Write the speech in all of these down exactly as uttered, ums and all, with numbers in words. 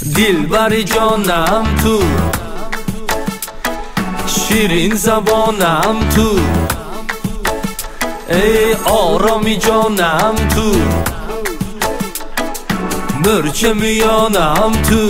دلبر جانم تو، شیرین زبانم تو، ای آرامی جانم تو، مرچ میانم تو،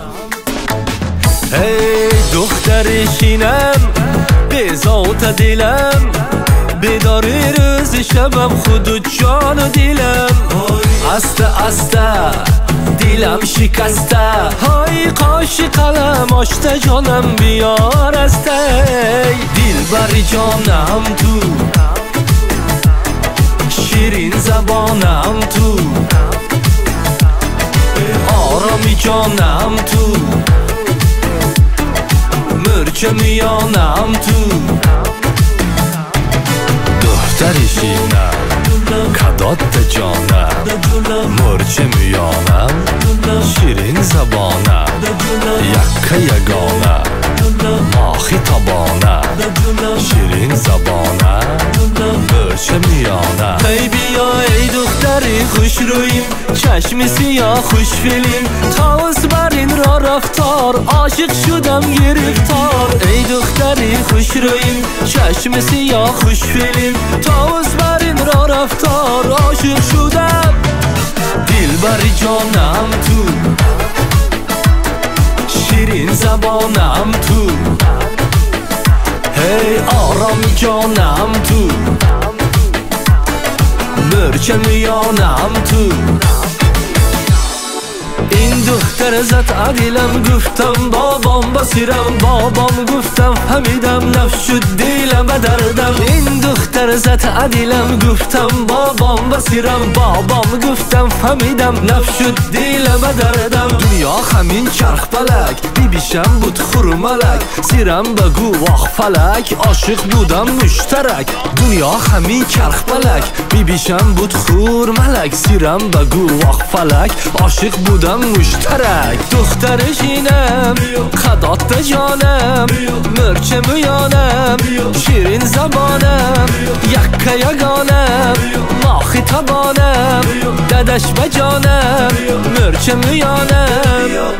ای دختر شینم به ذات دلم، بیداری روز شبم خود و جان و دلم، استه استه دلم شکسته، های قاش قلم آشته جانم بیار استه، دلبر جانم تو، شیرین زبانم تو، آرامی جانم تو، مرچ میانم تو، دختر شینم کدات جانم، مرچ میانم، شیرین زبانم، یک یگانه ماخی تبانه، شیرین زبانم، مرچ میانم. ای بیا ای دختری خوش رویم، چشم سیاه خوش فیلیم، تاوز بر این را رفتار، عاشق شدم گرفتار. ای دختری خوش رویم، چشم سیاه خوش فیلیم، تاوز بر این را رفتار، عاشق شدم. دلبر جانم تو، شیرین زبانم تو، هی آرامی جانم تو، مرچ میانم تو. این دختر زد عدیلم، گفتم بابام بسیرم، بابام گفتم فهمیدم، نفس شد دیلم به دردم. این دختر زد عدیلم، گفتم بابام بسیرم، بابام گفتم فهمیدم، نفس شد دیلم به دردم. دنیا همین چرخ فلک، بی بیشم بود خورملک، سیرم بگو واخ فلک، عاشق بودم مشترک. دنیا همین چرخ فلک، بی بیشم بود خورملک، سیرم بگو واخ فلک، عاشق بودم مشترک. دختر شینم خدات جانم، مرچ میانم، شیرین زبانم، یک یگانم ماخی تبانم، ددش بجانم، مرچ میانم.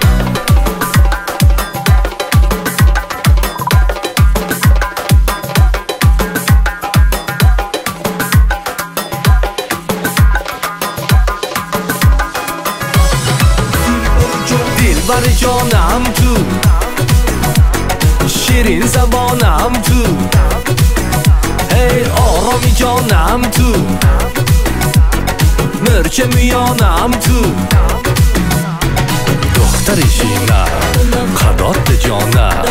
دلبر جانم تو، شیرین زبانم تو، ای آرامی جانم تو، مرچ میانم تو. دختر شینم خدات جانم،